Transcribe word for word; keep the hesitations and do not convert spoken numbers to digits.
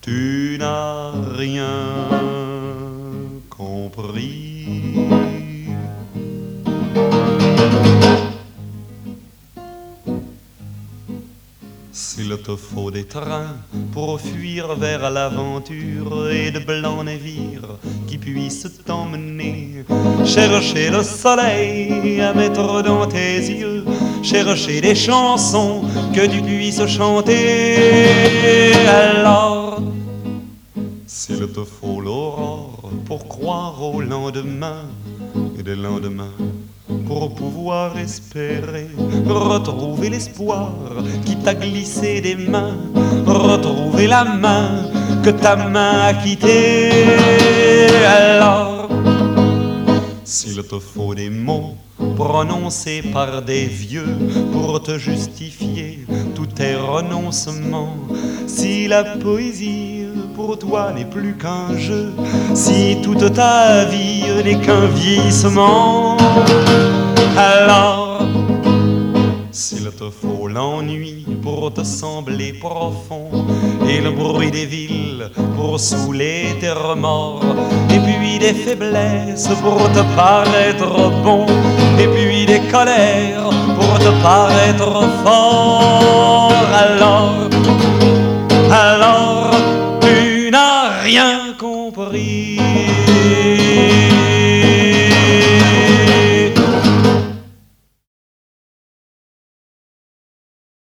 Tu n'as rien compris. S'il te faut des trains pour fuir vers l'aventure et de blancs navires qui puissent t'emmener, chercher le soleil à mettre dans tes yeux, chercher des chansons que tu puisses chanter. Alors, s'il te faut l'aurore pour croire au lendemain et des lendemains, pour pouvoir espérer retrouver l'espoir qui t'a glissé des mains, retrouver la main que ta main a quittée. Alors, s'il te faut des mots prononcés par des vieux pour te justifier tous tes renoncements, si la poésie pour toi n'est plus qu'un jeu, si toute ta vie n'est qu'un vieillissement, alors, s'il te faut l'ennui pour te sembler profond et le bruit des villes pour saouler tes remords, et puis des faiblesses pour te paraître bon, et puis des colères pour te paraître fort, alors